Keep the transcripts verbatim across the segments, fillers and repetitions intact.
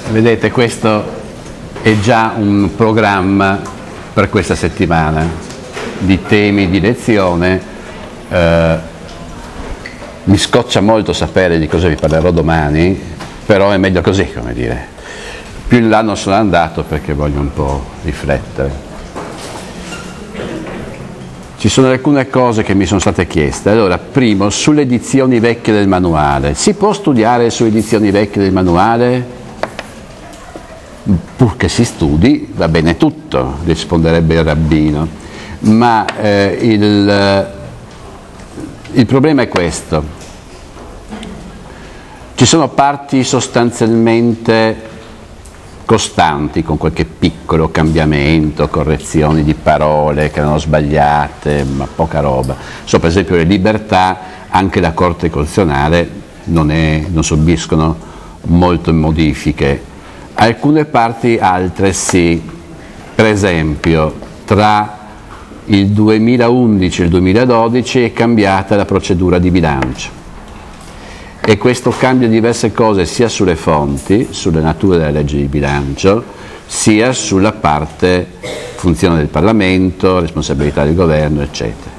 Vedete, questo è già un programma per questa settimana di temi di lezione. Eh, mi scoccia molto sapere di cosa vi parlerò domani, però è meglio così, come dire. Più in là non sono andato perché voglio un po' riflettere. Ci sono alcune cose che mi sono state chieste. Allora, primo, sulle edizioni vecchie del manuale. Si può studiare sulle edizioni vecchie del manuale? Purché si studi, va bene tutto, risponderebbe il rabbino. Ma eh, il, il problema è questo. Ci sono parti sostanzialmente costanti, con qualche piccolo cambiamento, correzioni di parole che erano sbagliate, ma poca roba. So, per esempio, le libertà, anche la Corte Costituzionale non, è, non subiscono molte modifiche. Alcune parti, altre sì. Per esempio, tra il duemilaundici e il duemiladodici è cambiata la procedura di bilancio. E questo cambia diverse cose sia sulle fonti, sulle nature della legge di bilancio, sia sulla parte funzione del Parlamento, responsabilità del governo, eccetera.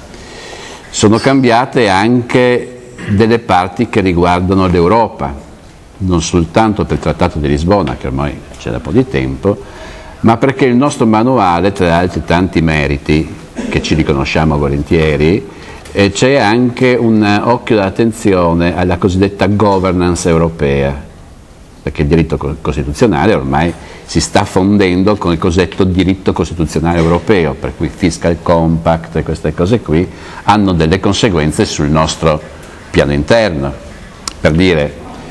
Sono cambiate anche delle parti che riguardano l'Europa, non soltanto per il Trattato di Lisbona, che ormai c'è da un po' di tempo, ma perché il nostro manuale, tra altri tanti meriti, che ci riconosciamo volentieri, e c'è anche un occhio d'attenzione alla cosiddetta governance europea, perché il diritto costituzionale ormai si sta fondendo con il cosiddetto diritto costituzionale europeo, per cui fiscal compact e queste cose qui hanno delle conseguenze sul nostro piano interno. Per dire,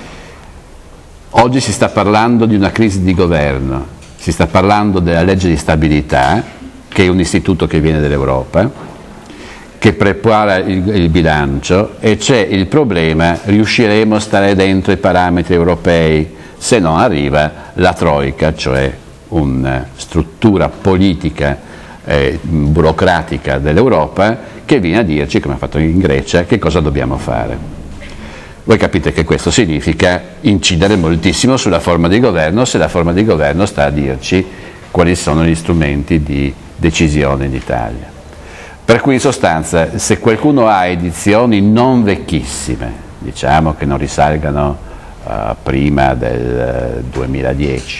oggi si sta parlando di una crisi di governo, si sta parlando della legge di stabilità, che è un istituto che viene dall'Europa, che prepara il, il bilancio, e c'è il problema: riusciremo a stare dentro i parametri europei se non arriva la troika, cioè una struttura politica eh, burocratica dell'Europa che viene a dirci, come ha fatto in Grecia, che cosa dobbiamo fare. Voi capite che questo significa incidere moltissimo sulla forma di governo, se la forma di governo sta a dirci quali sono gli strumenti di decisione in Italia. Per cui in sostanza, se qualcuno ha edizioni non vecchissime, diciamo che non risalgano uh, prima del uh, duemiladieci,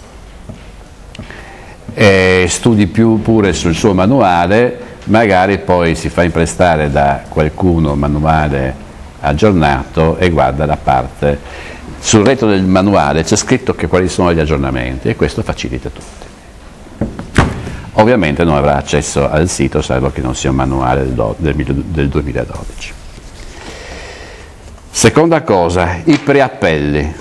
e studi più pure sul suo manuale, magari poi si fa imprestare da qualcuno un manuale aggiornato e guarda la parte. Sul retro del manuale c'è scritto che quali sono gli aggiornamenti, e questo facilita tutti. Ovviamente non avrà accesso al sito, salvo che non sia un manuale del, del, del duemiladodici. Seconda cosa, i preappelli.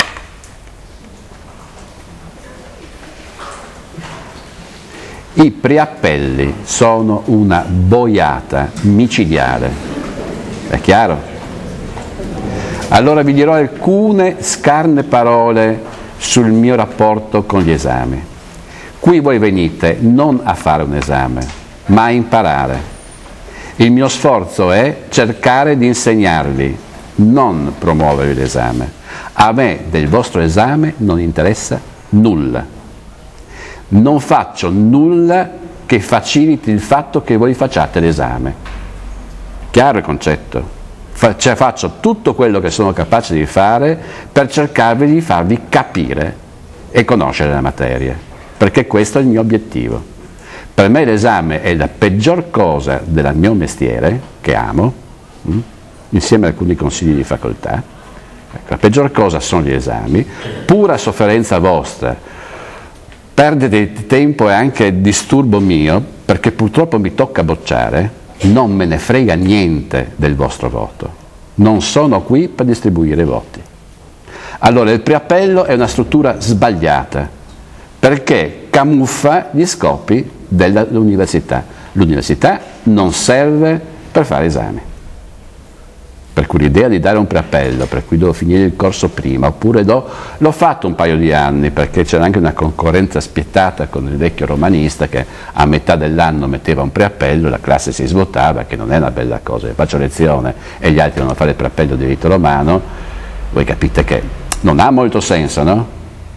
I preappelli sono una boiata micidiale, è chiaro? Allora vi dirò alcune scarne parole sul mio rapporto con gli esami. Qui voi venite non a fare un esame, ma a imparare. Il mio sforzo è cercare di insegnarvi, non promuovere l'esame. A me del vostro esame non interessa nulla. Non faccio nulla che faciliti il fatto che voi facciate l'esame. Chiaro il concetto? Fa- cioè faccio tutto quello che sono capace di fare per cercarvi di farvi capire e conoscere la materia, perché questo è il mio obiettivo. Per me l'esame è la peggior cosa del mio mestiere, che amo, mh, insieme a alcuni consigli di facoltà. Ecco, la peggior cosa sono gli esami, pura sofferenza vostra, perdita di tempo e anche disturbo mio, perché purtroppo mi tocca bocciare, non me ne frega niente del vostro voto. Non sono qui per distribuire voti. Allora, il preappello è una struttura sbagliata, perché camuffa gli scopi dell'università. L'università non serve per fare esami. Per cui l'idea di dare un preappello, per cui devo finire il corso prima, oppure do, l'ho fatto un paio di anni, perché c'era anche una concorrenza spietata con il vecchio romanista che a metà dell'anno metteva un preappello, la classe si svuotava, che non è una bella cosa. Io faccio lezione e gli altri devono fare il preappello di diritto romano, voi capite che non ha molto senso, no?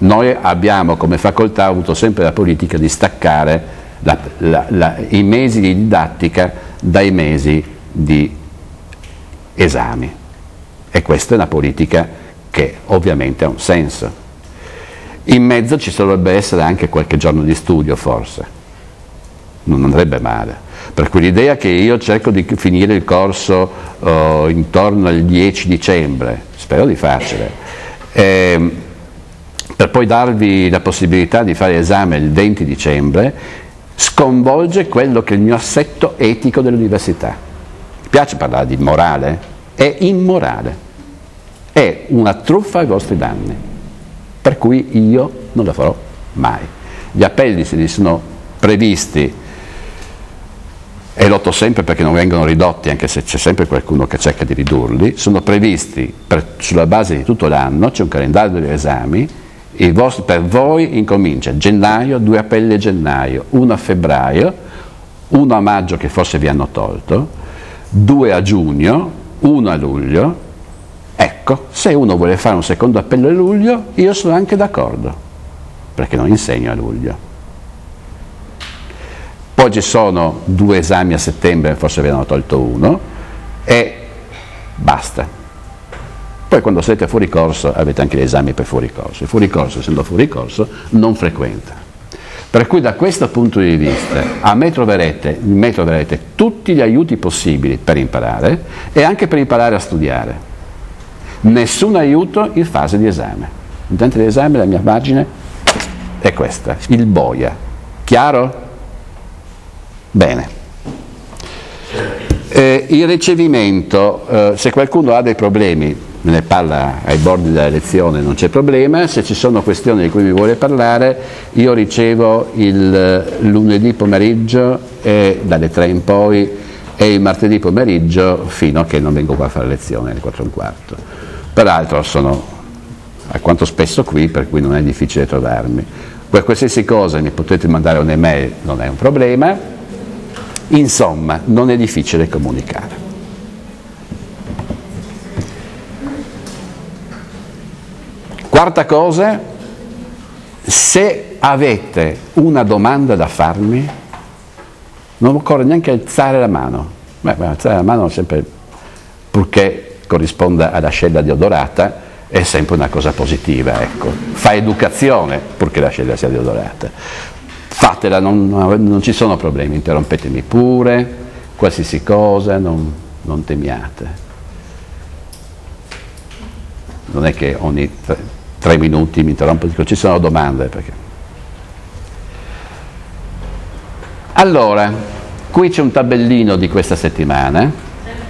Noi abbiamo come facoltà avuto sempre la politica di staccare la, la, la, i mesi di didattica dai mesi di esami, e questa è una politica che ovviamente ha un senso. In mezzo ci dovrebbe essere anche qualche giorno di studio, forse, non andrebbe male, per cui l'idea che io cerco di finire il corso uh, intorno al dieci dicembre, spero di farcela, eh, per poi darvi la possibilità di fare l'esame il venti dicembre, sconvolge quello che è il mio assetto etico dell'università. Mi piace parlare di morale? È immorale, è una truffa ai vostri danni, per cui io non la farò mai. Gli appelli se ne sono previsti, e lotto sempre perché non vengono ridotti, anche se c'è sempre qualcuno che cerca di ridurli, sono previsti per, sulla base di tutto l'anno, c'è un calendario degli esami. Il vostro, per voi incomincia gennaio, due appelli a gennaio, uno a febbraio, uno a maggio che forse vi hanno tolto, due a giugno, uno a luglio. Ecco, se uno vuole fare un secondo appello a luglio, io sono anche d'accordo, perché non insegno a luglio. Poi ci sono due esami a settembre, forse vi hanno tolto uno, e basta. Poi quando siete fuori corso avete anche gli esami per fuori corso. Il fuori corso, essendo fuori corso, non frequenta. Per cui da questo punto di vista a me troverete, in me troverete tutti gli aiuti possibili per imparare e anche per imparare a studiare. Nessun aiuto in fase di esame. In fase di esame la mia pagina è questa, il boia. Chiaro? Bene. Eh, il ricevimento, eh, se qualcuno ha dei problemi, me ne parla ai bordi della lezione, non c'è problema. Se ci sono questioni di cui mi vuole parlare, io ricevo il lunedì pomeriggio e dalle tre in poi e il martedì pomeriggio fino a che non vengo qua a fare lezione alle quattro e un quarto. Peraltro sono alquanto spesso qui, per cui non è difficile trovarmi. Per qualsiasi cosa mi potete mandare un'email, non è un problema. Insomma, non è difficile comunicare. Quarta cosa, se avete una domanda da farmi, non occorre neanche alzare la mano. Beh, alzare la mano sempre, purché corrisponda alla scella deodorata, è sempre una cosa positiva, ecco. Fa educazione, purché la scella sia deodorata. Fatela, non, non ci sono problemi, interrompetemi pure, qualsiasi cosa, non, non temiate. Non è che ogni tre, tre minuti mi interrompo, dico ci sono domande. Perché... Allora, qui c'è un tabellino di questa settimana.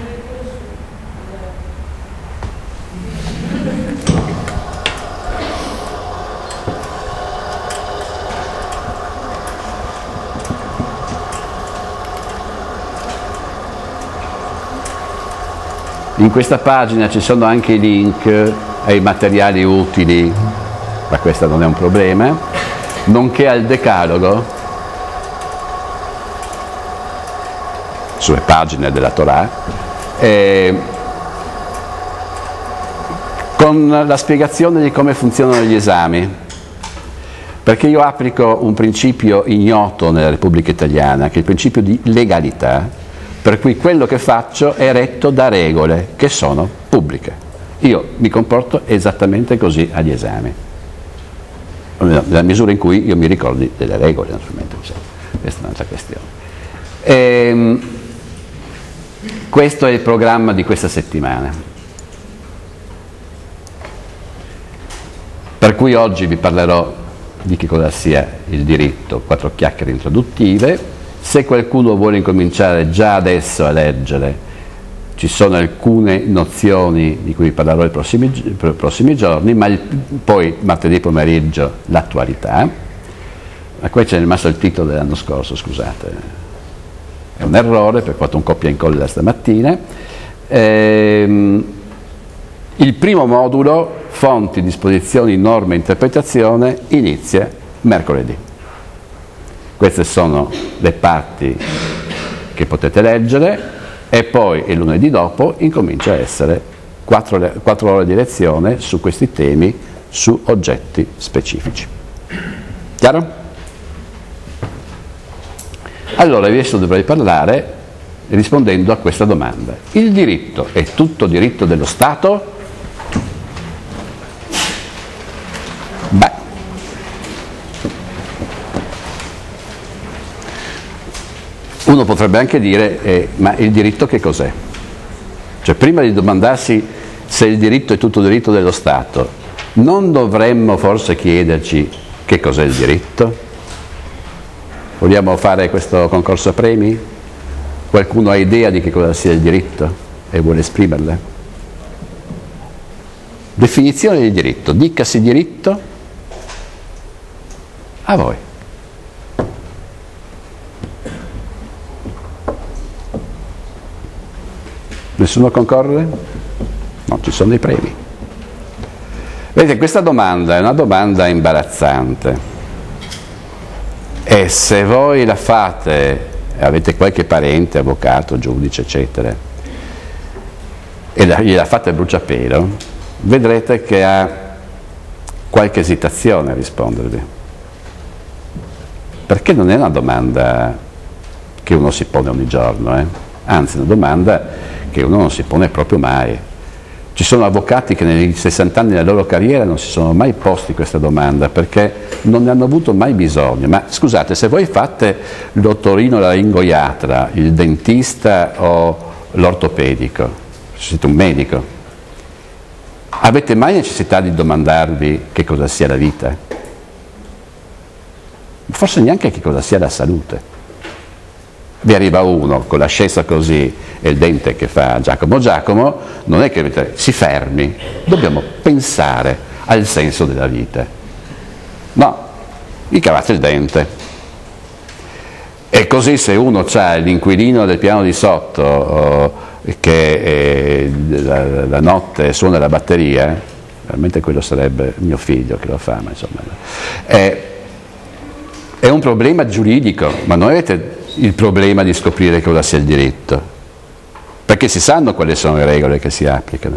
In questa pagina ci sono anche i link ai materiali utili, ma questo non è un problema, nonché al decalogo sulle pagine della Torah, eh, con la spiegazione di come funzionano gli esami, perché io applico un principio ignoto nella Repubblica Italiana, che è il principio di legalità, per cui quello che faccio è retto da regole che sono pubbliche. Io mi comporto esattamente così agli esami, nella misura in cui io mi ricordi delle regole, naturalmente, questa è un'altra questione. Ehm, questo è il programma di questa settimana, per cui oggi vi parlerò di che cosa sia il diritto, quattro chiacchiere introduttive. Se qualcuno vuole incominciare già adesso a leggere, ci sono alcune nozioni di cui parlerò i prossimi, i prossimi giorni, ma il, poi martedì pomeriggio l'attualità. Ma qui c'è rimasto il titolo dell'anno scorso, scusate, è un errore, perché ho fatto un copia e incolla stamattina. Ehm, il primo modulo, fonti, disposizioni, norme e interpretazione, inizia mercoledì. Queste sono le parti che potete leggere e poi il lunedì dopo incomincia a essere quattro, quattro ore di lezione su questi temi su oggetti specifici. Chiaro? Allora adesso dovrei parlare rispondendo a questa domanda. Il diritto è tutto diritto dello Stato? Beh, uno potrebbe anche dire, eh, ma il diritto che cos'è? Cioè, prima di domandarsi se il diritto è tutto diritto dello Stato, non dovremmo forse chiederci che cos'è il diritto? Vogliamo fare questo concorso a premi? Qualcuno ha idea di che cosa sia il diritto e vuole esprimerla? Definizione di diritto. Dicasi diritto a voi. Nessuno concorre? No, ci sono dei premi. Vedete, questa domanda è una domanda imbarazzante e se voi la fate, avete qualche parente, avvocato, giudice, eccetera, e la, gliela fate a bruciapelo, vedrete che ha qualche esitazione a rispondervi. Perché non è una domanda che uno si pone ogni giorno, eh? Anzi, è una domanda che uno non si pone proprio mai. Ci sono avvocati che nei sessanta anni della loro carriera non si sono mai posti questa domanda perché non ne hanno avuto mai bisogno. Ma scusate, se voi fate l'ottorino laringoiatra, il dentista o l'ortopedico, siete un medico, avete mai necessità di domandarvi che cosa sia la vita? Forse neanche che cosa sia la salute. Vi arriva uno con la scienza così e il dente che fa Giacomo Giacomo, non è che dite, si fermi, dobbiamo pensare al senso della vita. No, gli cavate il dente. E così se uno ha l'inquilino del piano di sotto oh, che eh, la, la notte suona la batteria, veramente quello sarebbe mio figlio che lo fa, ma insomma, è, è un problema giuridico, ma non avete il problema di scoprire cosa sia il diritto, perché si sanno quali sono le regole che si applicano.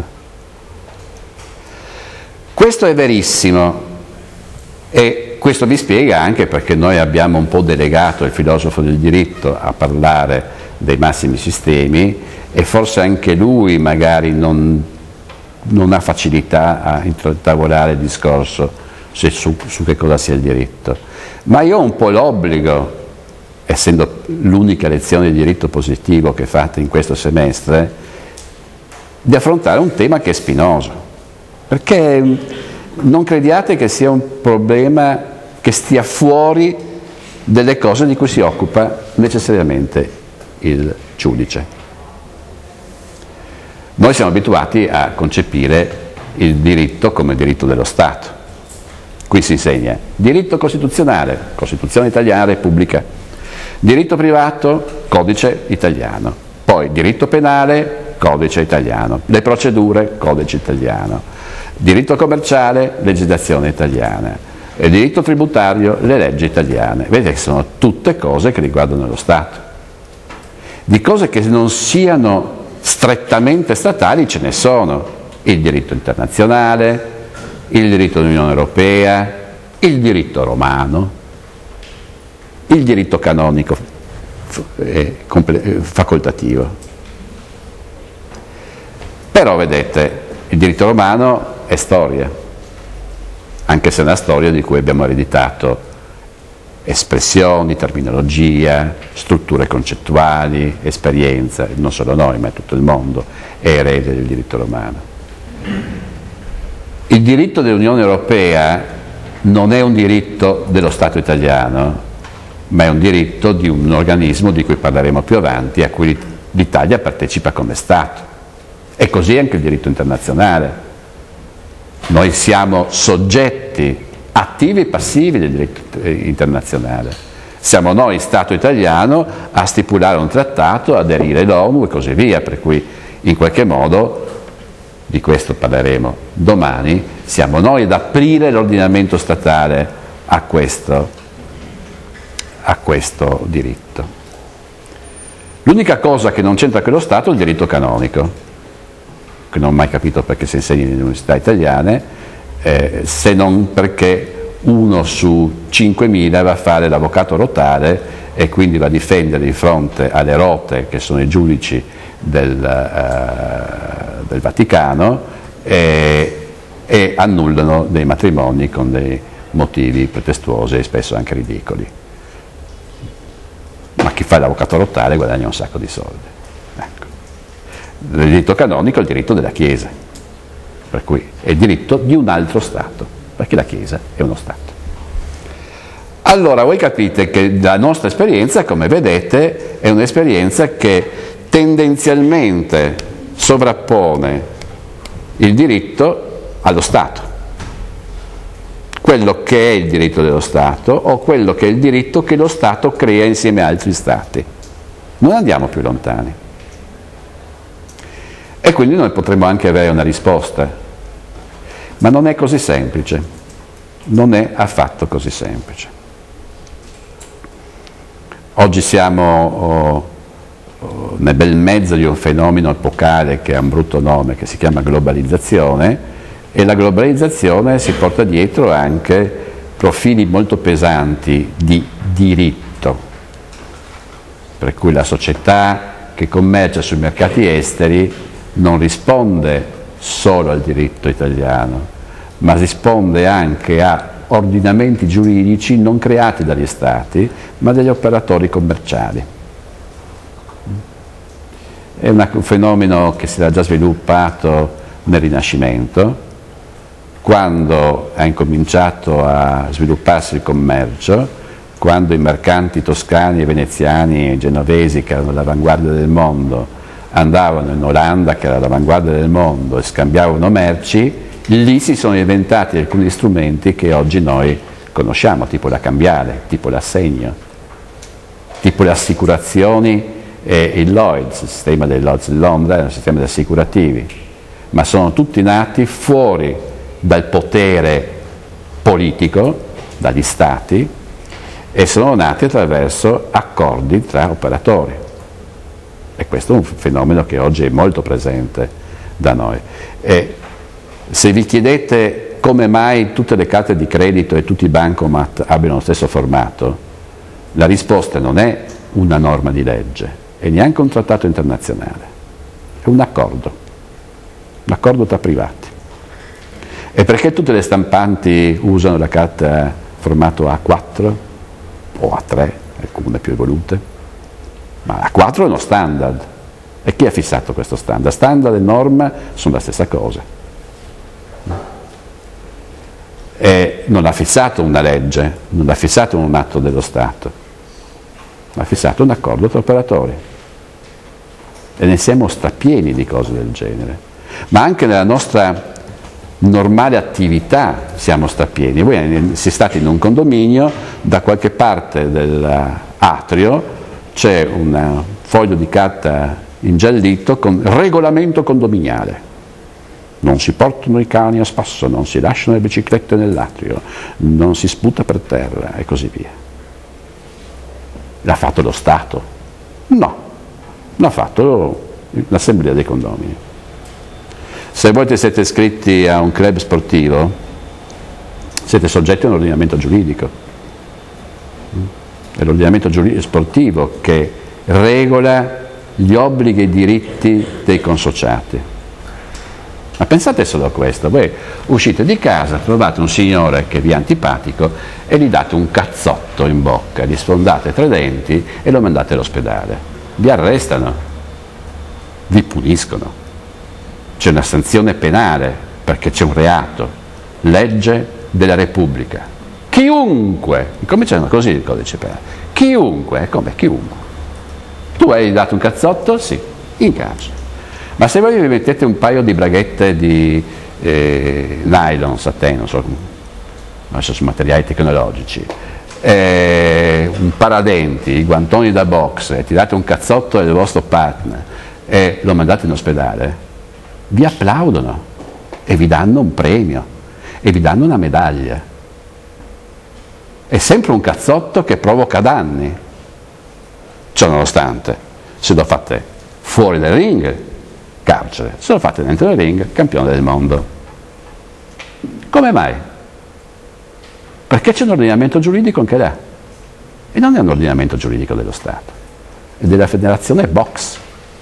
Questo è verissimo e questo vi spiega anche perché noi abbiamo un po' delegato il filosofo del diritto a parlare dei massimi sistemi e forse anche lui magari non, non ha facilità a intavolare il discorso su, su che cosa sia il diritto. Ma io ho un po' l'obbligo, essendo l'unica lezione di diritto positivo che fate in questo semestre, di affrontare un tema che è spinoso, perché non crediate che sia un problema che stia fuori delle cose di cui si occupa necessariamente il giudice. Noi siamo abituati a concepire il diritto come diritto dello Stato. Qui si insegna diritto costituzionale, Costituzione italiana, Repubblica, diritto privato, codice italiano, poi diritto penale, codice italiano, le procedure, codice italiano, diritto commerciale, legislazione italiana, e diritto tributario, le leggi italiane. Vedete che sono tutte cose che riguardano lo Stato. Di cose che non siano strettamente statali ce ne sono: il diritto internazionale, il diritto dell'Unione Europea, il diritto romano, il diritto canonico facoltativo. Però vedete, il diritto romano è storia, anche se è una storia di cui abbiamo ereditato espressioni, terminologia, strutture concettuali, esperienza, non solo noi ma tutto il mondo è erede del diritto romano. Il diritto dell'Unione Europea non è un diritto dello Stato italiano, ma è un diritto di un organismo di cui parleremo più avanti, a cui l'Italia partecipa come Stato. E così anche il diritto internazionale. Noi siamo soggetti attivi e passivi del diritto internazionale. Siamo noi, Stato italiano, a stipulare un trattato, aderire all'ONU e così via, per cui in qualche modo, di questo parleremo domani, siamo noi ad aprire l'ordinamento statale a questo, a questo diritto. L'unica cosa che non c'entra con lo Stato è il diritto canonico, che non ho mai capito perché si insegna nelle università italiane, eh, se non perché uno su cinquemila va a fare l'avvocato rotare e quindi va a difendere di fronte alle rote, che sono i giudici del, uh, del Vaticano, e, e annullano dei matrimoni con dei motivi pretestuosi e spesso anche ridicoli. Ma chi fa l'avvocato rotare guadagna un sacco di soldi. Ecco. Il diritto canonico è il diritto della Chiesa, per cui è il diritto di un altro Stato, perché la Chiesa è uno Stato. Allora voi capite che la nostra esperienza, come vedete, è un'esperienza che tendenzialmente sovrappone il diritto allo Stato, quello che è il diritto dello Stato o quello che è il diritto che lo Stato crea insieme a altri Stati. Non andiamo più lontani. E quindi noi potremmo anche avere una risposta, ma non è così semplice, non è affatto così semplice. Oggi siamo oh, oh, nel bel mezzo di un fenomeno epocale che ha un brutto nome, che si chiama globalizzazione, e la globalizzazione si porta dietro anche profili molto pesanti di diritto, per cui la società che commercia sui mercati esteri non risponde solo al diritto italiano, ma risponde anche a ordinamenti giuridici non creati dagli Stati, ma dagli operatori commerciali. È una, un fenomeno che si era già sviluppato nel Rinascimento, quando ha incominciato a svilupparsi il commercio, quando i mercanti toscani e veneziani e genovesi, che erano l'avanguardia del mondo, andavano in Olanda, che era l'avanguardia del mondo, e scambiavano merci, lì si sono inventati alcuni strumenti che oggi noi conosciamo, tipo la cambiale, tipo l'assegno, tipo le assicurazioni e il Lloyds, il sistema dei Lloyds di Londra, è un sistema di assicurativi, ma sono tutti nati fuori dal potere politico, dagli Stati, e sono nati attraverso accordi tra operatori. E questo è un fenomeno che oggi è molto presente da noi. E se vi chiedete come mai tutte le carte di credito e tutti i bancomat abbiano lo stesso formato, la risposta non è una norma di legge e neanche un trattato internazionale, è un accordo, un accordo tra privati. E perché tutte le stampanti usano la carta formato A quattro o A tre, alcune più evolute? Ma A quattro è uno standard. E chi ha fissato questo standard? Standard e norma sono la stessa cosa. E non ha fissato una legge, non ha fissato un atto dello Stato, ma ha fissato un accordo tra operatori. E ne siamo strapieni di cose del genere. Ma anche nella nostra normale attività siamo strapieni. Voi siete stati in un condominio, da qualche parte dell'atrio c'è un foglio di carta ingiallito con regolamento condominiale. Non si portano i cani a spasso, non si lasciano le biciclette nell'atrio, non si sputa per terra e così via. L'ha fatto lo Stato? No, l'ha fatto l'assemblea dei condomini. Se voi siete iscritti a un club sportivo, siete soggetti a un ordinamento giuridico. È l'ordinamento giuridico sportivo che regola gli obblighi e i diritti dei consociati. Ma pensate solo a questo: voi uscite di casa, trovate un signore che vi è antipatico e gli date un cazzotto in bocca, gli sfondate tre denti e lo mandate all'ospedale. Vi arrestano, vi puniscono. C'è una sanzione penale perché c'è un reato, legge della Repubblica. Chiunque, come c'è così il codice penale, chiunque, come chiunque. Tu hai dato un cazzotto? Sì, in carcere. Ma se voi vi mettete un paio di braghette di eh, nylon, satè, non so, adesso sono materiali tecnologici, eh, un paradenti, i guantoni da box, e ti date un cazzotto del vostro partner e lo mandate in ospedale, vi applaudono e vi danno un premio e vi danno una medaglia. È sempre un cazzotto che provoca danni. Ciononostante, se lo fate fuori dal ring, carcere; se lo fate dentro il ring, campione del mondo. Come mai? Perché c'è un ordinamento giuridico anche là. E non è un ordinamento giuridico dello Stato, è della federazione box.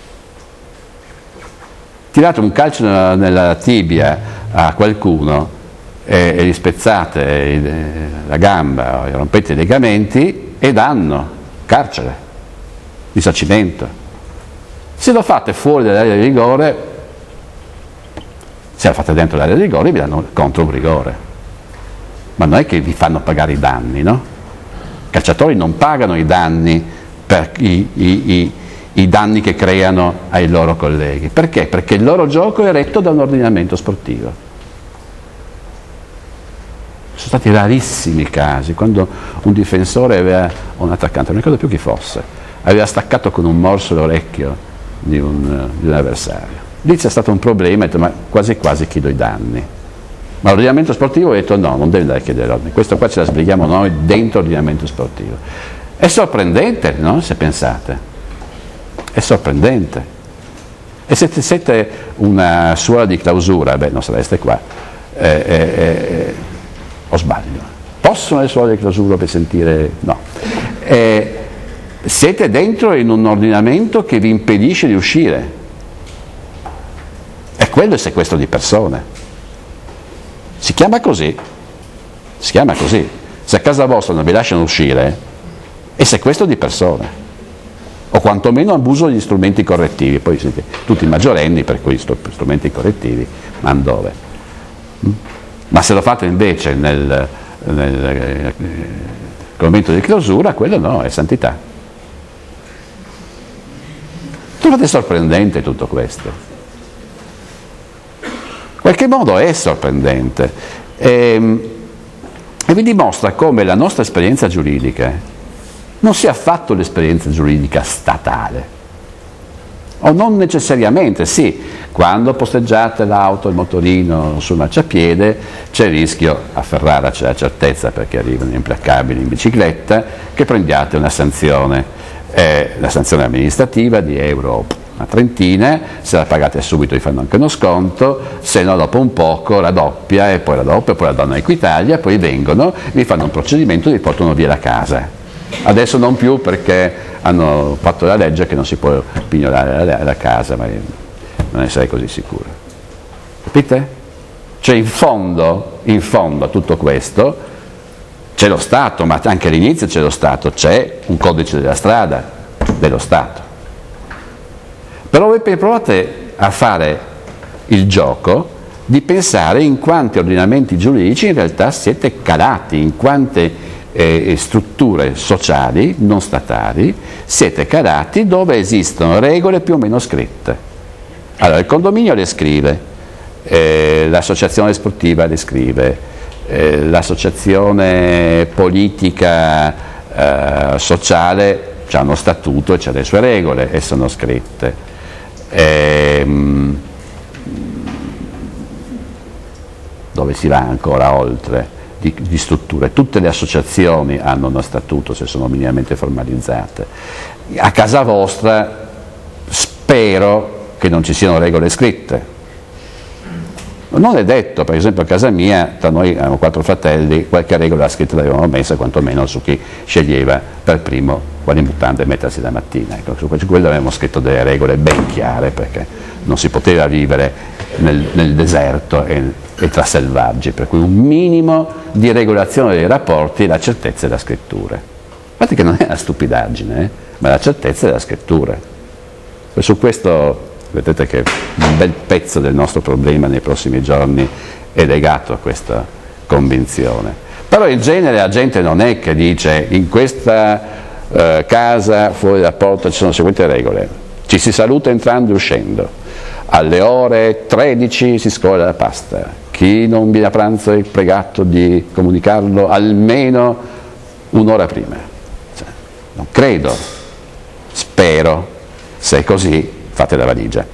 Tirate un calcio nella, nella tibia a qualcuno e, e gli spezzate la gamba o gli rompete i legamenti e danno carcere, risarcimento. Se lo fate fuori dall'area di rigore, se lo fate dentro l'area di rigore vi danno contro un rigore, ma non è che vi fanno pagare i danni, no? I calciatori non pagano i danni per i, i, i, i danni che creano ai loro colleghi. Perché? Perché il loro gioco è retto da un ordinamento sportivo. Sono stati rarissimi casi quando un difensore aveva, o un attaccante, non ricordo più chi fosse, aveva staccato con un morso l'orecchio di un, di un avversario. Lì c'è stato un problema, ho detto, ma quasi quasi chiedo i danni. Ma l'ordinamento sportivo ha detto no, non devi andare a chiedere ordini, questo qua ce la sbrighiamo noi dentro l'ordinamento sportivo. È sorprendente, no? Se pensate, è sorprendente. E se siete una suora di clausura, beh, non sareste qua, eh, eh, eh, o sbaglio, possono le suore di clausura per sentire, no. Eh, siete dentro in un ordinamento che vi impedisce di uscire, e quello è sequestro di persone. Si chiama così, si chiama così. Se a casa vostra non vi lasciano uscire, è sequestro di persone, o quantomeno abuso degli strumenti correttivi. Poi siete tutti maggiorenni, per cui strumenti correttivi, ma dove? Ma se lo fate invece nel, nel momento di clausura, quello no, è santità. Trovate sorprendente tutto questo? In qualche modo è sorprendente e, e vi dimostra come la nostra esperienza giuridica non sia affatto l'esperienza giuridica statale, o non necessariamente. Sì, quando posteggiate l'auto, il motorino sul marciapiede c'è il rischio, a Ferrara c'è la certezza perché arrivano implacabili in bicicletta, che prendiate una sanzione, eh, la sanzione amministrativa di euro una trentina, se la pagate subito vi fanno anche uno sconto, se no dopo un poco raddoppia e poi raddoppia, poi la danno a Equitalia, poi vengono, vi fanno un procedimento e vi portano via la casa. Adesso non più perché hanno fatto la legge che non si può pignorare la, la casa, ma non ne sarei così sicuro. Capite? Cioè in fondo, in fondo a tutto questo c'è lo Stato, ma anche all'inizio c'è lo Stato, c'è un codice della strada dello Stato. Però voi provate a fare il gioco di pensare in quanti ordinamenti giuridici in realtà siete calati, in quante eh, strutture sociali, non statali, siete calati dove esistono regole più o meno scritte. Allora, il condominio le scrive, eh, l'associazione sportiva le scrive, eh, l'associazione politica eh, sociale ha uno statuto e ha le sue regole e sono scritte. Ehm, dove si va ancora oltre di, di strutture, tutte le associazioni hanno uno statuto se sono minimamente formalizzate. A casa vostra spero che non ci siano regole scritte, non è detto, per esempio a casa mia, tra noi abbiamo quattro fratelli, qualche regola scritta l'avevamo messa quantomeno su chi sceglieva per primo quali mutande mettersi la mattina. Ecco, su quello avevamo scritto delle regole ben chiare, perché non si poteva vivere nel, nel deserto e, e tra selvaggi, per cui un minimo di regolazione dei rapporti e la certezza della scrittura. Infatti che non è una stupidaggine, eh, ma la certezza della scrittura. E su questo vedete che un bel pezzo del nostro problema nei prossimi giorni è legato a questa convinzione. Però in genere la gente non è che dice in questa eh, casa fuori dalla porta ci sono le seguenti regole: ci si saluta entrando e uscendo, alle ore tredici si scola la pasta, chi non viene a pranzo è pregato di comunicarlo almeno un'ora prima. Cioè, non credo, spero, se è così fate la valigia.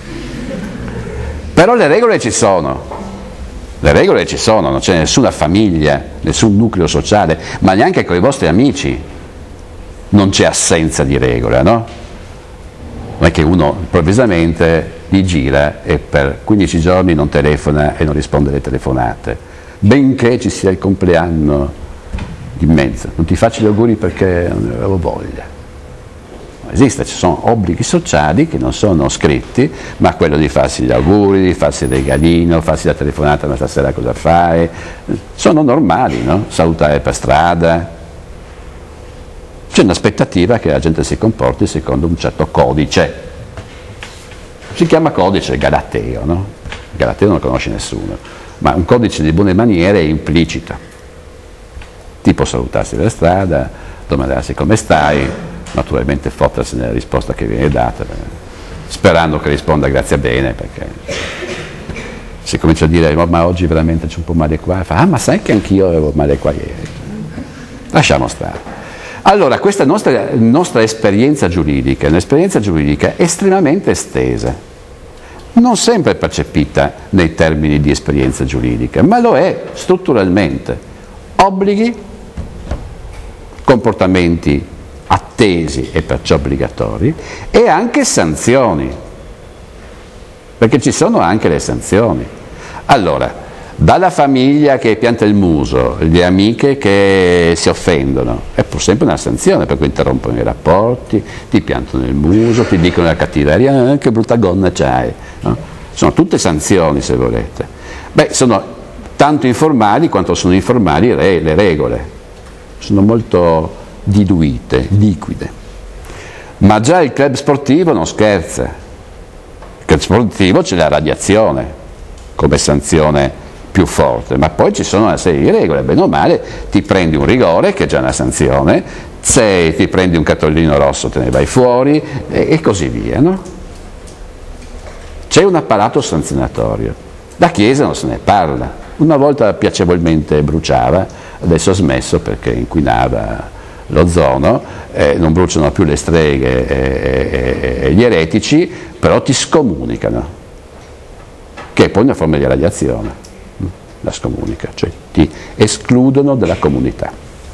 Però le regole ci sono, le regole ci sono, non c'è nessuna famiglia, nessun nucleo sociale, ma neanche con i vostri amici non c'è assenza di regole, no? Non è che uno improvvisamente gli gira e per quindici giorni non telefona e non risponde alle telefonate. benché ci sia il compleanno di mezzo. Non ti faccio gli auguri perché non avevo voglia. Non esiste, ci sono obblighi sociali che non sono scritti, ma quello di farsi gli auguri, di farsi il regalino, farsi la telefonata, ma stasera cosa fai, sono normali, no? Salutare per strada. C'è un'aspettativa che la gente si comporti secondo un certo codice. Si chiama codice galateo, no? Galateo non lo conosce nessuno, ma un codice di buone maniere è implicito. Tipo salutarsi per strada, domandarsi come stai, naturalmente fottersi nella risposta che viene data, sperando che risponda grazie bene, perché se comincia a dire oh, ma oggi veramente c'è un po' male qua, fa, ah ma sai che anch'io avevo male qua ieri. Lasciamo stare. Allora, questa nostra, nostra esperienza giuridica è un'esperienza giuridica estremamente estesa, non sempre percepita nei termini di esperienza giuridica, ma lo è strutturalmente. Obblighi, comportamenti attesi e perciò obbligatori, e anche sanzioni, perché ci sono anche le sanzioni. Allora, dalla famiglia che pianta il muso, le amiche che si offendono, è pur sempre una sanzione, per cui interrompono i rapporti, ti piantano il muso, ti dicono la cattiveria, ah, che brutta gonna c'hai. No? Sono tutte sanzioni, se volete. Beh, sono tanto informali quanto sono informali re, le regole, sono molto diluite, liquide. Ma già il club sportivo non scherza. Il club sportivo c'è la radiazione come sanzione più forte, ma poi ci sono una serie di regole, bene o male ti prendi un rigore che è già una sanzione, se ti prendi un cartellino rosso te ne vai fuori e, e così via, no? C'è un apparato sanzionatorio, la Chiesa non se ne parla, una volta piacevolmente bruciava, adesso ha smesso perché inquinava l'ozono, eh, non bruciano più le streghe e, e, e gli eretici, però ti scomunicano, che è poi una forma di radiazione. La scomunica, cioè ti escludono dalla comunità.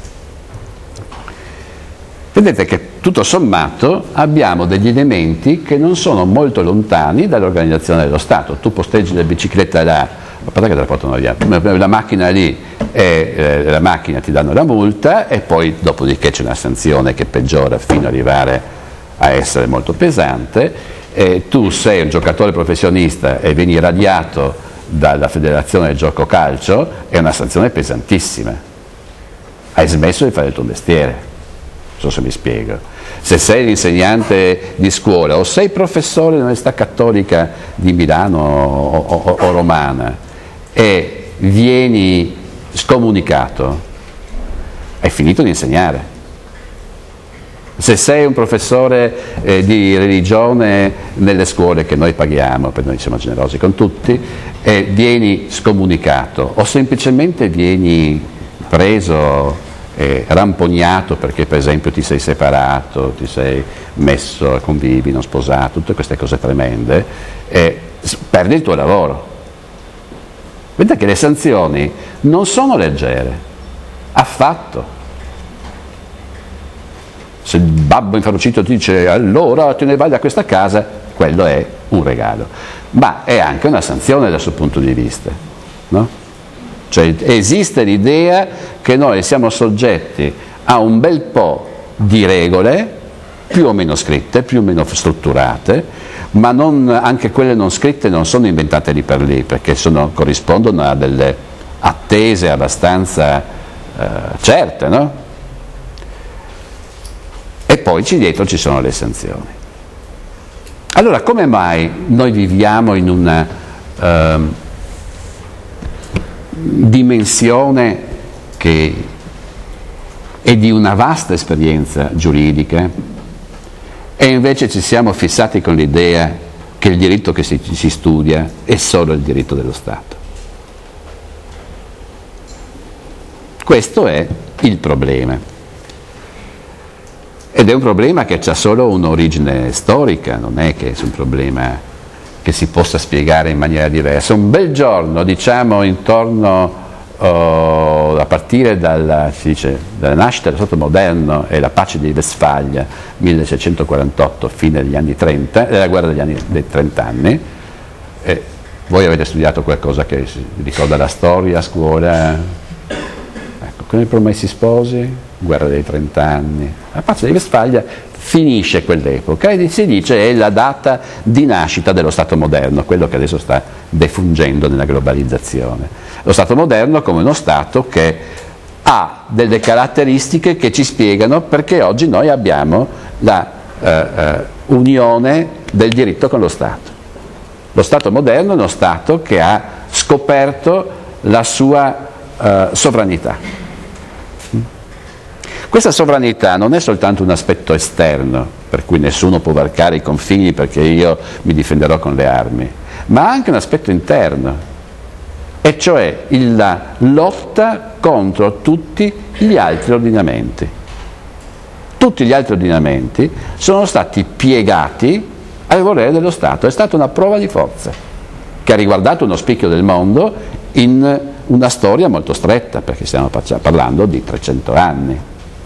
Vedete che tutto sommato abbiamo degli elementi che non sono molto lontani dall'organizzazione dello Stato. Tu posteggi la bicicletta là, guarda che te la portano via, la macchina lì e eh, la macchina ti danno la multa e poi dopodiché c'è una sanzione che peggiora fino ad arrivare a essere molto pesante. E tu sei un giocatore professionista e vieni radiato dalla federazione del gioco calcio, è una sanzione pesantissima. Hai smesso di fare il tuo mestiere, non so se mi spiego. Se sei l'insegnante di scuola o sei professore dell'Università Cattolica di Milano o, o, o romana e vieni scomunicato, hai finito di insegnare. Se sei un professore eh, di religione nelle scuole che noi paghiamo, perché noi siamo generosi con tutti, e vieni scomunicato o semplicemente vieni preso, eh, rampognato perché per esempio ti sei separato, ti sei messo a convivi, non sposato, tutte queste cose tremende, eh, perdi il tuo lavoro. Vedete che le sanzioni non sono leggere, affatto. Se il babbo inferocito ti dice allora te ne vai da questa casa, quello è un regalo, ma è anche una sanzione dal suo punto di vista, no? Cioè esiste l'idea che noi siamo soggetti a un bel po' di regole, più o meno scritte, più o meno strutturate, ma non, anche quelle non scritte non sono inventate lì per lì, perché sono, corrispondono a delle attese abbastanza eh, certe, no? E poi dietro ci sono le sanzioni. Allora, come mai noi viviamo in una eh, dimensione che è di una vasta esperienza giuridica e invece ci siamo fissati con l'idea che il diritto che si, si studia è solo il diritto dello Stato? Questo è il problema. Ed è un problema che ha solo un'origine storica, non è che è un problema che si possa spiegare in maniera diversa. Un bel giorno, diciamo intorno oh, a partire dalla, si dice, dalla nascita dello Stato moderno e la pace di Westfalia, milleseicentosessantaquarantotto, fine degli anni trenta, della guerra degli anni, dei trent'anni, eh, Voi avete studiato qualcosa che si ricorda la storia a scuola? Ecco, con i Promessi Sposi, guerra dei trent'anni, la pace di Westfalia finisce quell'epoca e si dice è la data di nascita dello Stato moderno, quello che adesso sta defungendo nella globalizzazione. Lo Stato moderno come uno Stato che ha delle caratteristiche che ci spiegano perché oggi noi abbiamo la eh, eh, unione del diritto con lo Stato. Lo Stato moderno è uno Stato che ha scoperto la sua eh, sovranità. Questa sovranità non è soltanto un aspetto esterno, per cui nessuno può varcare i confini perché io mi difenderò con le armi, ma ha anche un aspetto interno, e cioè la lotta contro tutti gli altri ordinamenti. Tutti gli altri ordinamenti sono stati piegati al volere dello Stato. È stata una prova di forza che ha riguardato uno spicchio del mondo in una storia molto stretta, perché stiamo parlando di trecento anni.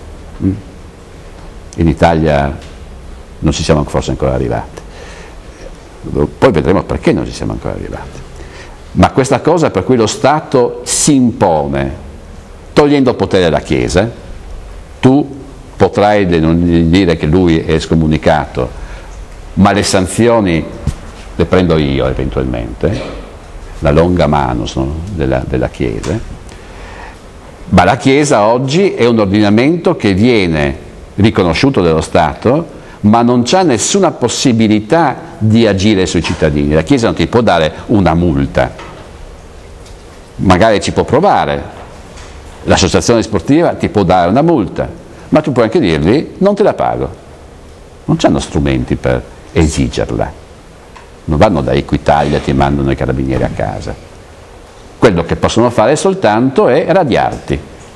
In Italia non ci siamo forse ancora arrivati, poi vedremo perché non ci siamo ancora arrivati, ma questa cosa per cui lo Stato si impone togliendo potere alla Chiesa. Tu potrai dire che lui è escomunicato, ma le sanzioni le prendo io eventualmente, la longa mano della, della Chiesa. Ma la Chiesa oggi è un ordinamento che viene riconosciuto dallo Stato, ma non c'ha nessuna possibilità di agire sui cittadini. La Chiesa non ti può dare una multa, magari ci può provare, l'associazione sportiva ti può dare una multa, ma tu puoi anche dirgli non te la pago. Non c'hanno strumenti per esigerla, non vanno da Equitalia e ti mandano i carabinieri a casa. Quello che possono fare soltanto è radiarti.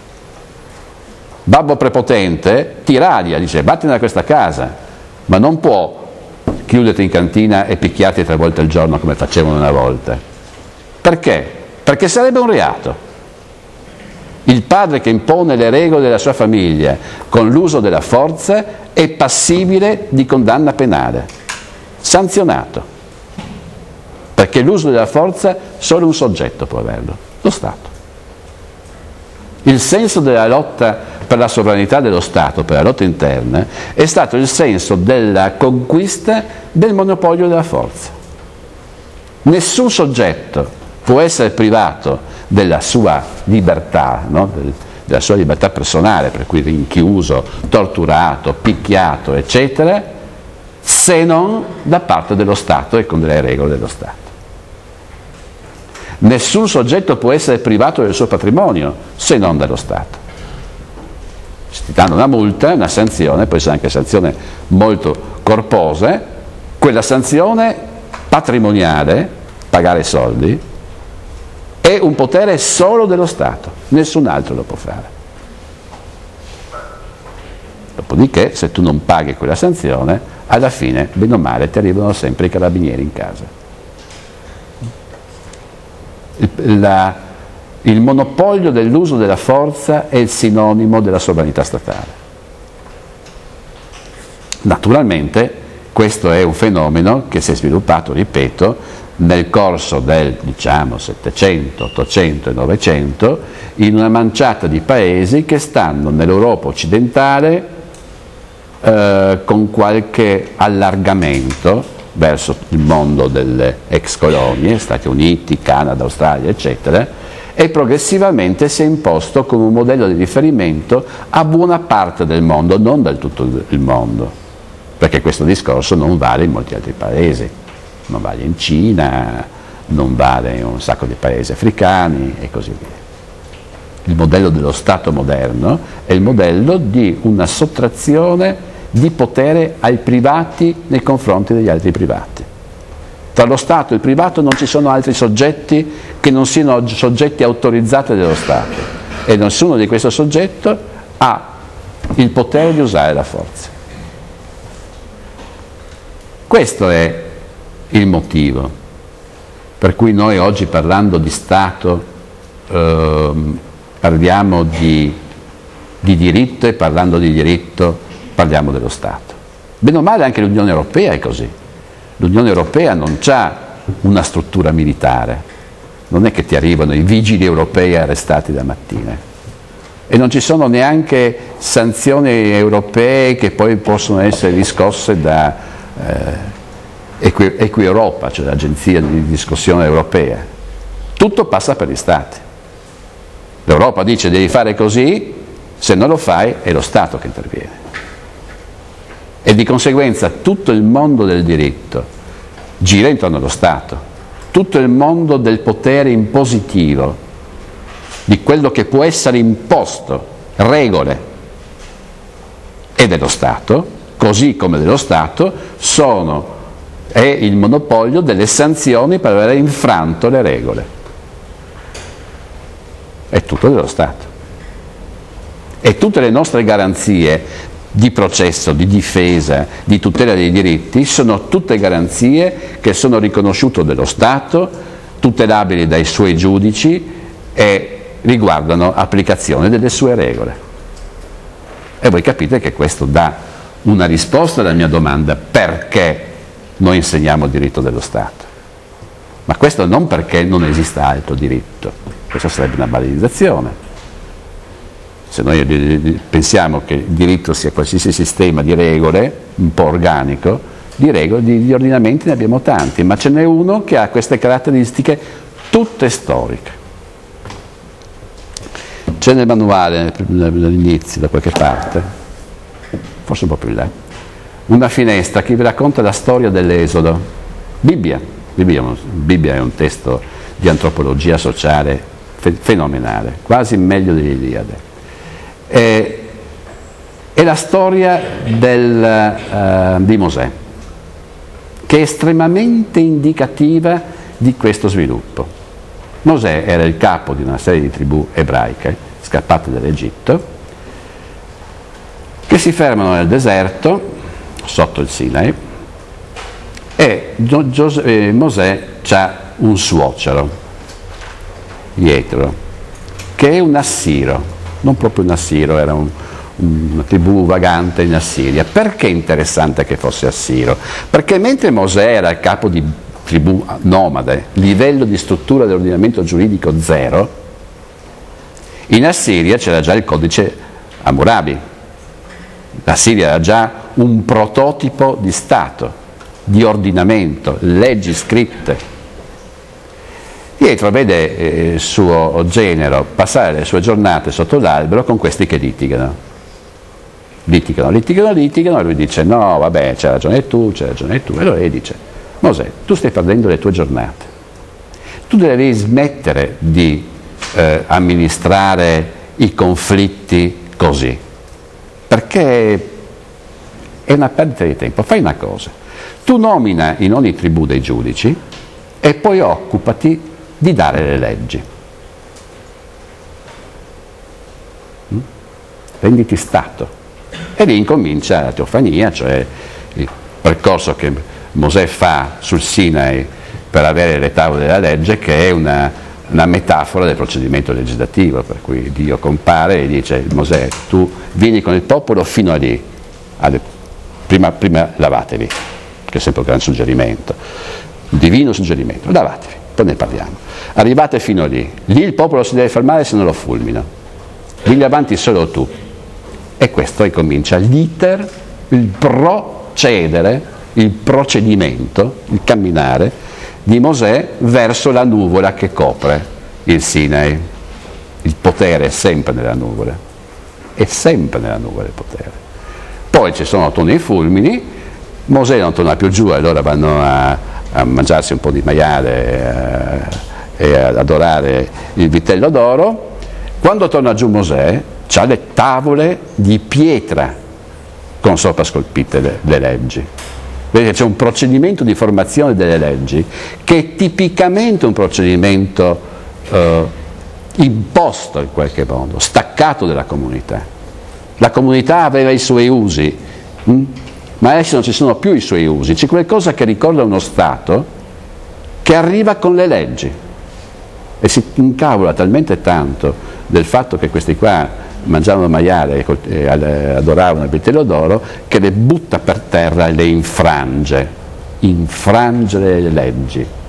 Babbo prepotente ti radia, dice vattene da questa casa, ma non può chiuderti in cantina e picchiarti tre volte al giorno come facevano una volta. Perché? Perché sarebbe un reato. Il padre che impone le regole della sua famiglia con l'uso della forza è passibile di condanna penale, sanzionato. Perché l'uso della forza solo un soggetto può averlo, lo Stato. Il senso della lotta per la sovranità dello Stato, per la lotta interna, è stato il senso della conquista del monopolio della forza. Nessun soggetto può essere privato della sua libertà, no? della sua libertà personale, per cui rinchiuso, torturato, picchiato, eccetera, se non da parte dello Stato e con delle regole dello Stato. Nessun soggetto può essere privato del suo patrimonio se non dallo Stato. Se ti danno una multa, una sanzione, può essere anche sanzione molto corposa, quella sanzione patrimoniale, pagare soldi, è un potere solo dello Stato, nessun altro lo può fare. Dopodiché, se tu non paghi quella sanzione, alla fine, bene o male, ti arrivano sempre i carabinieri in casa. Il, la, il monopolio dell'uso della forza è il sinonimo della sovranità statale. Naturalmente questo è un fenomeno che si è sviluppato, ripeto, nel corso del diciamo settecento, ottocento e novecento in una manciata di paesi che stanno nell'Europa occidentale eh, con qualche allargamento verso il mondo delle ex colonie, Stati Uniti, Canada, Australia, eccetera, e progressivamente si è imposto come un modello di riferimento a buona parte del mondo, non del tutto il mondo, perché questo discorso non vale in molti altri paesi, non vale in Cina, non vale in un sacco di paesi africani e così via. Il modello dello Stato moderno è il modello di una sottrazione di potere ai privati nei confronti degli altri privati. Tra lo Stato e il privato non ci sono altri soggetti che non siano soggetti autorizzati dallo Stato e nessuno di questi soggetti ha il potere di usare la forza. Questo è il motivo per cui noi oggi, parlando di Stato, ehm, parliamo di, di diritto, e parlando di diritto parliamo dello Stato. Bene o male anche l'Unione Europea è così. L'Unione Europea non ha una struttura militare, non è che ti arrivano i vigili europei arrestati da mattina, e non ci sono neanche sanzioni europee che poi possono essere riscosse da eh, Equi, Equi Europa, cioè l'agenzia di discussione europea. Tutto passa per gli Stati. L'Europa dice devi fare così, se non lo fai è lo Stato che interviene. E di conseguenza tutto il mondo del diritto gira intorno allo Stato, tutto il mondo del potere impositivo, di quello che può essere imposto, regole, è dello Stato, così come dello Stato sono, è il monopolio delle sanzioni per aver infranto le regole. È tutto dello Stato. E tutte le nostre garanzie di processo, di difesa, di tutela dei diritti sono tutte garanzie che sono riconosciute dallo Stato, tutelabili dai suoi giudici e riguardano applicazione delle sue regole. E voi capite che questo dà una risposta alla mia domanda: perché noi insegniamo il diritto dello Stato? Ma questo non perché non esista altro diritto, questa sarebbe una banalizzazione. Se noi pensiamo che il diritto sia qualsiasi sistema di regole, un po' organico, di regole, di, di ordinamenti ne abbiamo tanti, ma ce n'è uno che ha queste caratteristiche tutte storiche. C'è nel manuale, all'inizio, da qualche parte, forse un po' più in là, una finestra che vi racconta la storia dell'Esodo. Bibbia. Bibbia, Bibbia è un testo di antropologia sociale fe- fenomenale, quasi meglio dell'Iliade. È, è la storia del, uh, di Mosè, che è estremamente indicativa di questo sviluppo. Mosè era il capo di una serie di tribù ebraiche scappate dall'Egitto, che si fermano nel deserto sotto il Sinai, e Gio- Gio- eh, Mosè ha un suocero, Ietro, che è un assiro, non proprio un assiro, era un, una tribù vagante in Assiria. Perché è interessante che fosse assiro? Perché mentre Mosè era il capo di tribù nomade, livello di struttura dell'ordinamento giuridico zero, in Assiria c'era già il codice Hammurabi. L'Assiria era già un prototipo di Stato, di ordinamento, leggi scritte. Dietro vede eh, il suo genero passare le sue giornate sotto l'albero con questi che litigano. Litigano, litigano, litigano, e lui dice no, vabbè, c'hai ragione tu, c'hai ragione tu. E allora lei dice: Mosè, tu stai perdendo le tue giornate. Tu devi smettere di eh, amministrare i conflitti così, perché è una perdita di tempo. Fai una cosa: tu nomina in ogni tribù dei giudici e poi occupati di dare le leggi. Mm? Renditi Stato. E lì incomincia la teofania, cioè il percorso che Mosè fa sul Sinai per avere le tavole della legge, che è una, una metafora del procedimento legislativo, per cui Dio compare e dice: Mosè, tu vieni con il popolo fino a lì, alle, prima, prima lavatevi, che è sempre un gran suggerimento, un divino suggerimento, lavatevi, poi ne parliamo. Arrivate fino lì, lì il popolo si deve fermare se non lo fulmino, lì avanti solo tu. E questo ricomincia l'iter, il procedere, il procedimento, il camminare di Mosè verso la nuvola che copre il Sinai. Il potere è sempre nella nuvola, è sempre nella nuvola il potere. Poi ci sono torni i fulmini, Mosè non torna più giù, allora vanno a, a mangiarsi un po' di maiale eh, e ad adorare il vitello d'oro. Quando torna giù Mosè, c'ha le tavole di pietra con sopra scolpite le, le leggi. Vedete, c'è un procedimento di formazione delle leggi che è tipicamente un procedimento eh, imposto in qualche modo, staccato dalla comunità. La comunità aveva i suoi usi, hm? ma adesso non ci sono più i suoi usi, c'è qualcosa che ricorda uno Stato che arriva con le leggi e si incavola talmente tanto del fatto che questi qua mangiavano maiale e adoravano il vitello d'oro, che le butta per terra e le infrange, infrangere le leggi.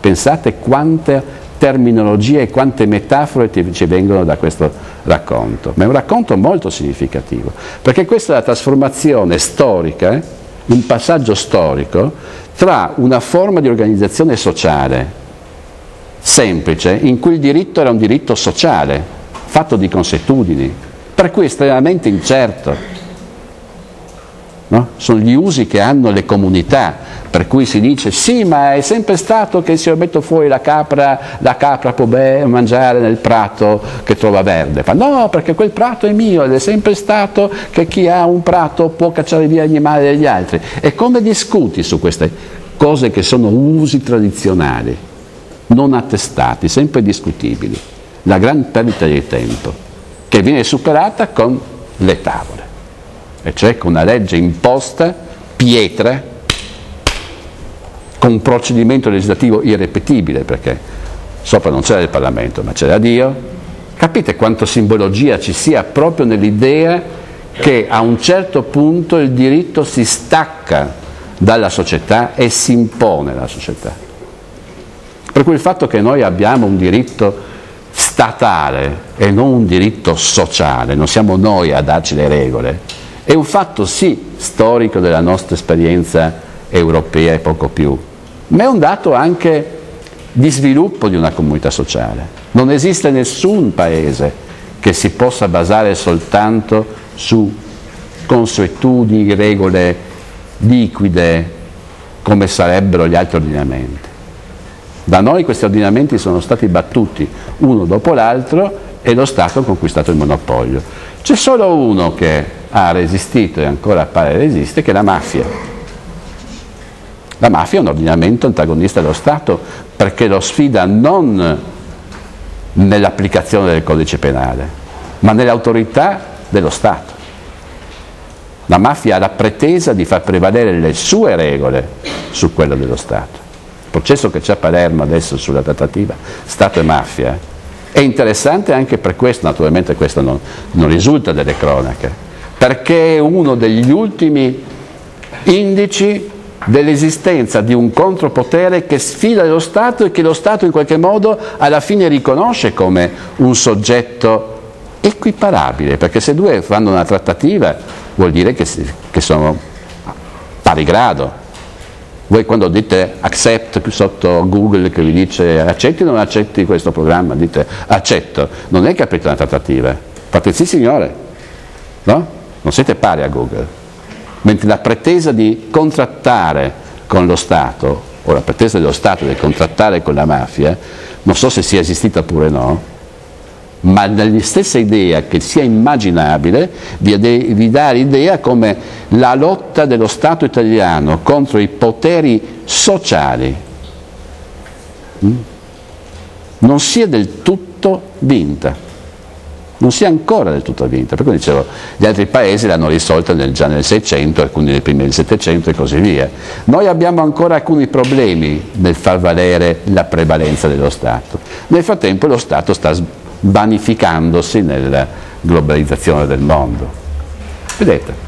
Pensate quante terminologie e quante metafore ci vengono da questo racconto. Ma è un racconto molto significativo, perché questa è la trasformazione storica, eh, un passaggio storico tra una forma di organizzazione sociale semplice, in cui il diritto era un diritto sociale, fatto di consuetudini, per cui estremamente incerto. No? Sono gli usi che hanno le comunità, per cui si dice sì, ma è sempre stato che se io metto fuori la capra, la capra può be- mangiare nel prato che trova verde. Ma no, perché quel prato è mio, ed è sempre stato che chi ha un prato può cacciare via gli animali degli altri. E come discuti su queste cose che sono usi tradizionali, non attestati, sempre discutibili? La gran perdita di tempo, che viene superata con le tavole. E cioè con una legge imposta, pietra, con un procedimento legislativo irripetibile, perché sopra non c'era il Parlamento, ma c'era Dio. Capite quanta simbologia ci sia proprio nell'idea che a un certo punto il diritto si stacca dalla società e si impone alla società. Per cui il fatto che noi abbiamo un diritto statale e non un diritto sociale, non siamo noi a darci le regole, è un fatto sì storico della nostra esperienza europea e poco più, ma è un dato anche di sviluppo di una comunità sociale. Non esiste nessun paese che si possa basare soltanto su consuetudini, regole liquide come sarebbero gli altri ordinamenti. Da noi questi ordinamenti sono stati battuti uno dopo l'altro e lo Stato ha conquistato il monopolio. C'è solo uno che ha resistito e ancora pare resiste, che è la mafia. La mafia è un ordinamento antagonista dello Stato perché lo sfida non nell'applicazione del codice penale, ma nell'autorità dello Stato. La mafia ha la pretesa di far prevalere le sue regole su quelle dello Stato. Il processo che c'è a Palermo adesso sulla trattativa Stato e mafia è interessante anche per questo, naturalmente questo non, non risulta dalle cronache, perché è uno degli ultimi indici dell'esistenza di un contropotere che sfida lo Stato e che lo Stato in qualche modo alla fine riconosce come un soggetto equiparabile, perché se due fanno una trattativa vuol dire che, si, che sono pari grado. Voi quando dite accept sotto Google che vi dice accetti o non accetti questo programma, dite accetto, non è che aprite una trattativa, fate sì signore, no? Non siete pari a Google. Mentre la pretesa di contrattare con lo Stato, o la pretesa dello Stato di contrattare con la mafia, non so se sia esistita oppure no, ma nella stessa idea che sia immaginabile vi, vi dà l'idea come la lotta dello Stato italiano contro i poteri sociali non sia del tutto vinta. Non sia ancora del tutto vinta, per cui dicevo, gli altri paesi l'hanno risolta nel, già nel Seicento, alcuni nei primi del Settecento e così via. Noi abbiamo ancora alcuni problemi nel far valere la prevalenza dello Stato. Nel frattempo lo Stato sta vanificandosi nella globalizzazione del mondo. Vedete?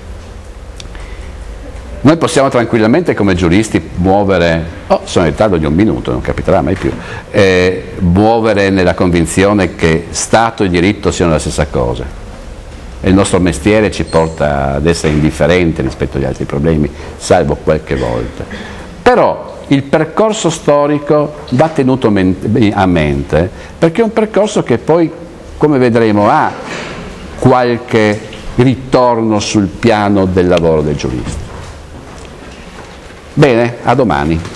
Noi possiamo tranquillamente come giuristi muovere, oh sono in ritardo di un minuto, non capiterà mai più, eh, muovere nella convinzione che Stato e diritto siano la stessa cosa. E il nostro mestiere ci porta ad essere indifferenti rispetto agli altri problemi, salvo qualche volta. Però il percorso storico va tenuto a mente, perché è un percorso che poi, come vedremo, ha qualche ritorno sul piano del lavoro del giurista. Bene, a domani.